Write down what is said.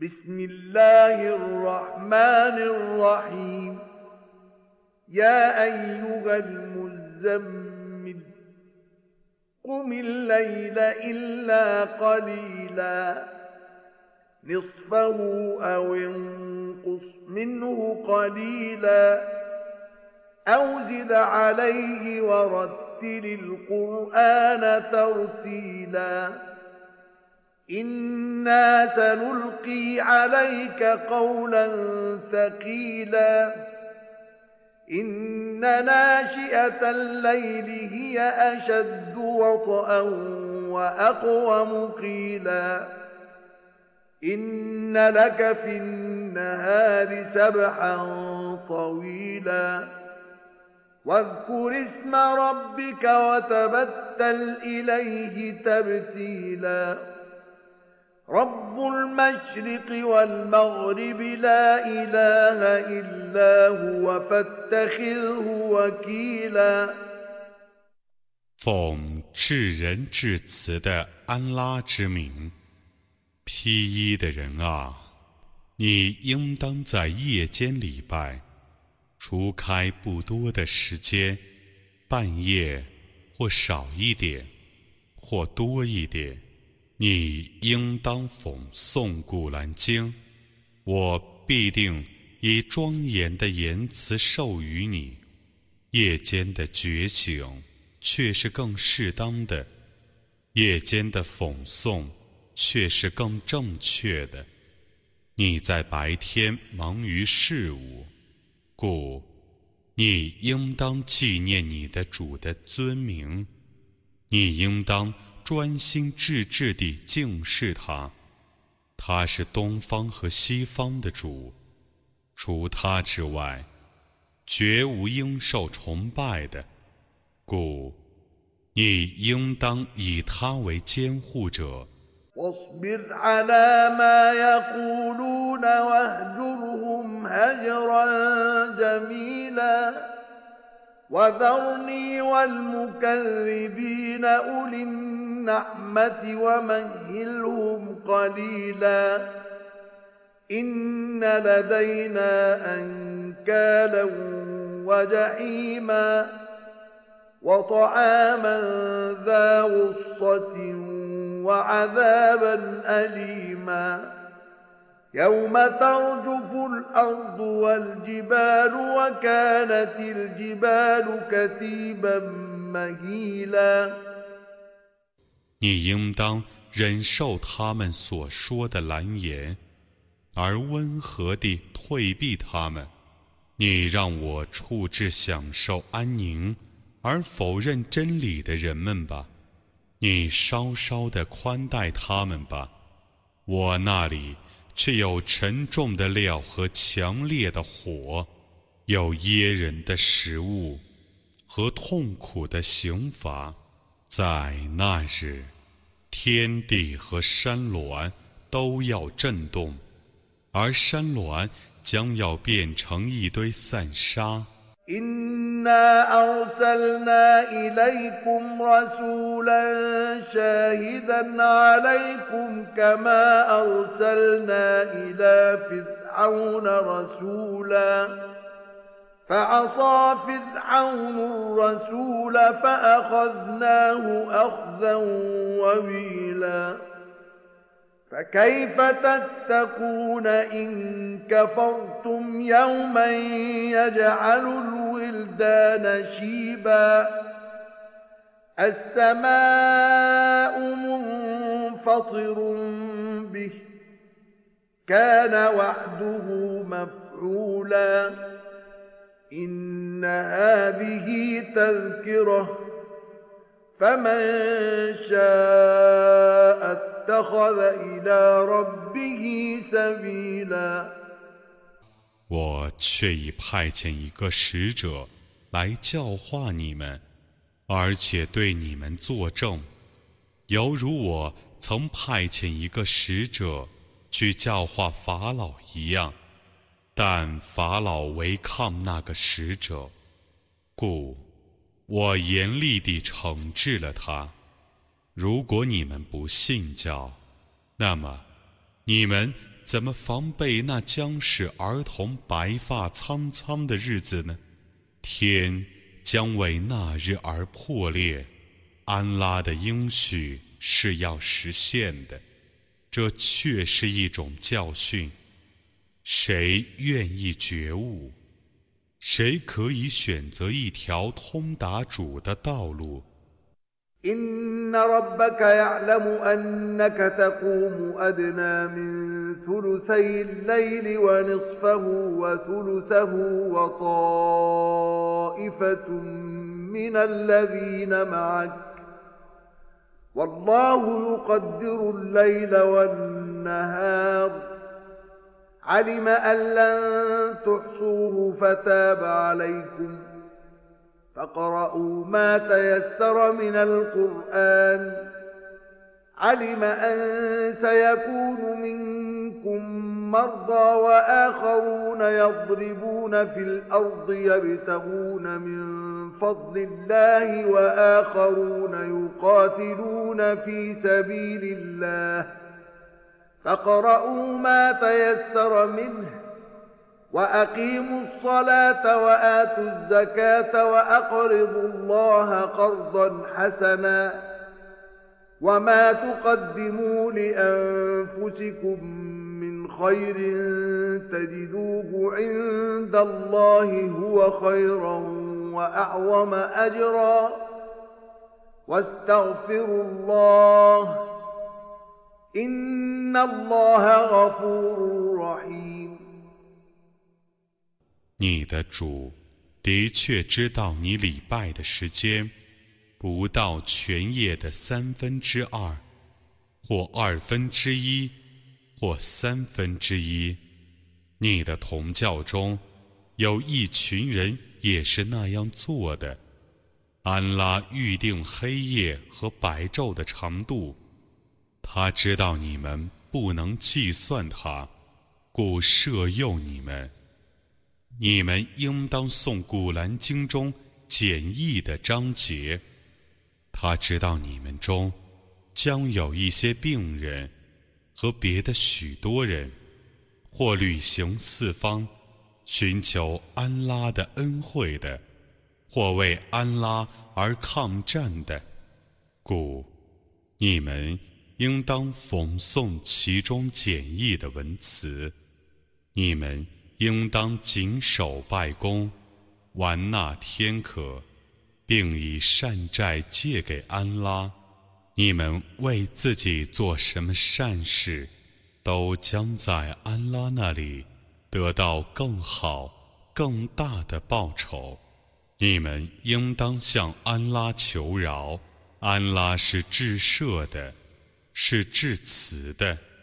بسم الله الرحمن الرحيم يا أيها المزمل قم الليل إلا قليلا نصفه أو انقص منه قليلا أو زد عليه ورتل القرآن ترتيلا إنا سنلقي عليك قولا ثقيلا إن ناشئة الليل هي أشد وطئا وأقوم قيلا إن لك في النهار سبحا طويلا واذكر اسم ربك وتبتل إليه تبتيلا رب المشرق والمغرب لا إله إلا هو فاتخذه وكيلا 奉至仁至慈的安拉之名，披衣的人啊，你应当在夜间礼拜，除开不多的时间，半夜或少一点，或多一点。你应当讽诵古兰经，我必定以庄严的言辞授予你。夜间的觉醒却是更适当的，夜间的讽诵却是更正确的。你在白天忙于事物，故你应当纪念你的主的尊名，你应当专心致志地敬视他，他是东方和西方的主，除他之外，绝无应受崇拜的，故你应当以他为监护者。 واصبر على ما يقولون واهجرهم هجرا جميلا وذرني والمكذبين أولي النعمة ومهلهم قليلا إن لدينا أنكالا وجحيما وطعاما ذا غصة وعذابا أليما يوم ترجف الأرض والجبال وكانت الجبال كثيبا مهيلا 你应当忍受他们所说的蓝言，而温和地退避他们。你让我处置享受安宁，而否认真理的人们吧。你稍稍地宽待他们吧，我那里却有沉重的料和强烈的火，有噎人的食物和痛苦的刑罚。在那日，天地和山峦都要震动，而山峦将要变成一堆散沙。 إنا أرسلنا إليكم رسولا شاهدا عليكم كما أرسلنا إلى فرعون رسولا فعصى فرعون الرسول فأخذناه أخذا وبيلا فكيف تتقون إن كفرتم يوما يجعل الولدان شيبا السماء منفطر به كان وعده مفعولا إن هذه تذكرة فمن شاء اتخذ إلى ربه سبيلا 我却已派遣一个使者来教化你们，而且对你们作证，犹如我曾派遣一个使者去教化法老一样。但法老违抗那个使者，故我严厉地惩治了他。如果你们不信教，那么你们怎么防备那将使儿童白发苍苍的日子呢？天将为那日而破裂，安拉的应许是要实现的，这确是一种教训。谁愿意觉悟？谁可以选择一条通达主的道路？ إن ربك يعلم أنك تقوم أدنى من ثلثي الليل ونصفه وثلثه وطائفة من الذين معك والله يقدر الليل والنهار علم أن لن تحصوه فتاب عليكم فاقرؤوا ما تيسر من القرآن علم أن سيكون منكم مرضى وآخرون يضربون في الأرض يبتغون من فضل الله وآخرون يقاتلون في سبيل الله فاقرؤوا ما تيسر منه وأقيموا الصلاة وآتوا الزكاة وأقرضوا الله قرضا حسنا وما تقدموا لأنفسكم من خير تجدوه عند الله هو خيرا وأعظم أجرا واستغفروا الله إن الله غفور رحيم 你的主的确知道你礼拜的时间不到全夜的2/3，或1/2，或1/3。你的同教中有一群人也是那样做的。安拉预定黑夜和白昼的长度，他知道你们不能计算它，故赦宥你们。你们应当诵古兰经中简易的章节。他知道你们中将有一些病人和别的许多人，或旅行四方寻求安拉的恩惠的，或为安拉而抗战的，故你们应当讽诵其中简易的文词。你们应当谨守拜功，完纳天可，并以善债借给安拉。你们为自己做什么善事，都将在安拉那里得到更好、更大的报酬。你们应当向安拉求饶，安拉是至赦的，是至慈的。